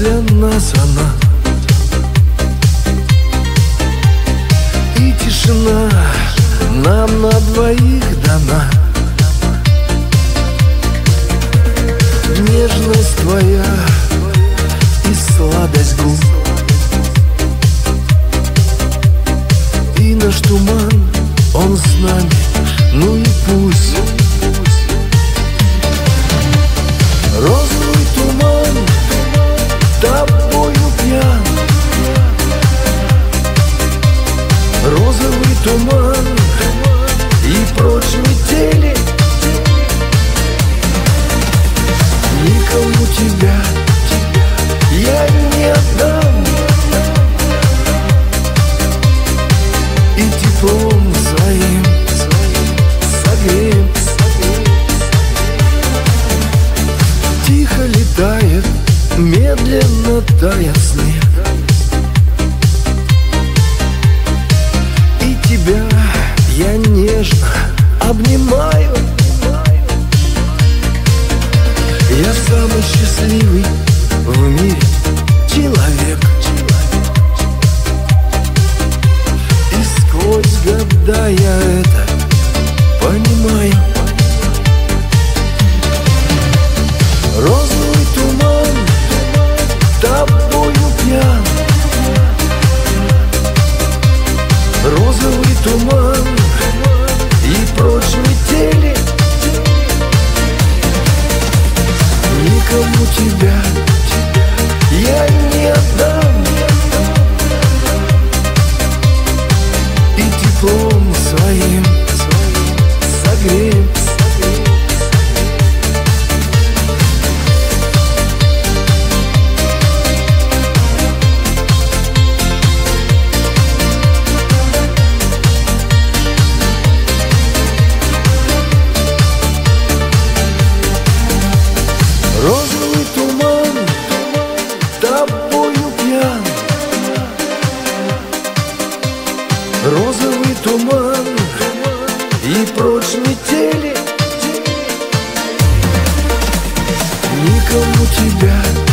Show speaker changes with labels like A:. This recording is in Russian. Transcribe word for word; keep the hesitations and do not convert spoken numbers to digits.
A: для нас она. И тишина нам на двоих дана. Нежность твоя и сладость губ, и наш туман, он с нами, ну и пусть. Розовый туман, тобою пьян. Розовый туман, и прочь метели. Никому тебя я не отдам, и теплом своим согреем. Тихо летает, медленно тает снег, и тебя я нежно обнимаю. Я самый счастливый в мире человек, и сквозь года я это понимаю. Розовый туман, тобою пьян. Розовый туман, и прочь метели. Никому тебя я не отдам, и теплом своим согреем. Розовый туман, тобою пьян. Розовый туман, и прочь метели. Никому тебя